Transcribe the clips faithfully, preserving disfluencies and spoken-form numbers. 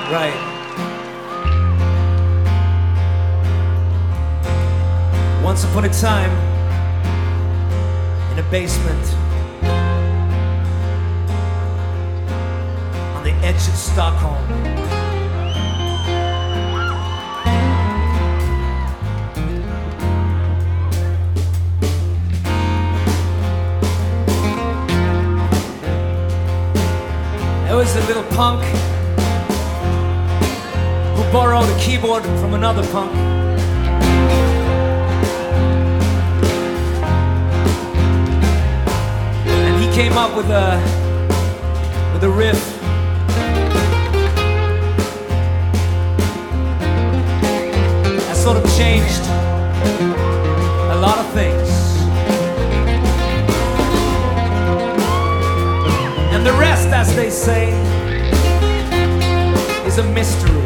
Right. Once upon a time, in a basement, on the edge of Stockholm, there was a little punk who borrowed a keyboard from another punk. And he came up with a with a riff. That sort of changed a lot of things. And the rest, as they say, is a mystery.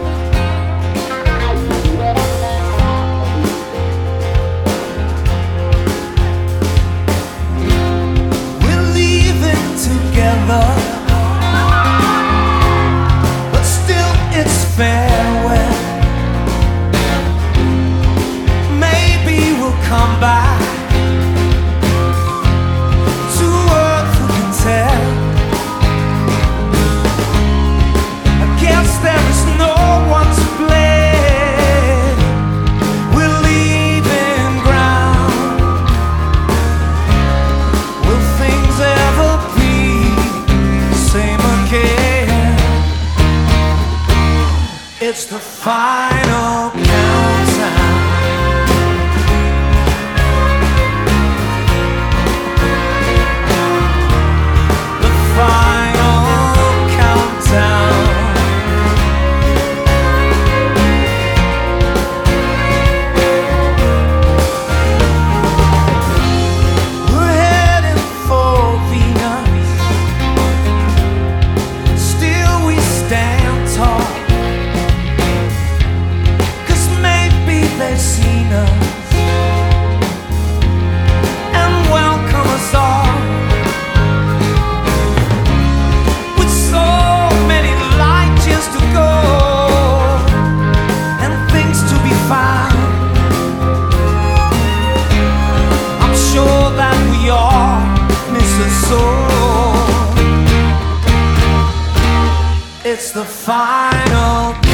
But still it's farewell. Maybe we'll come back to earth, who can tell? I guess there is no one to blame. We're leaving ground. Will things ever be same again? It's the final countdown. The final countdown. We're heading for Venus. Still we stand tall, 'cause maybe they've seen us and welcome us all. With so many light years to go and things to be found, I'm sure that we all miss us so. It's the final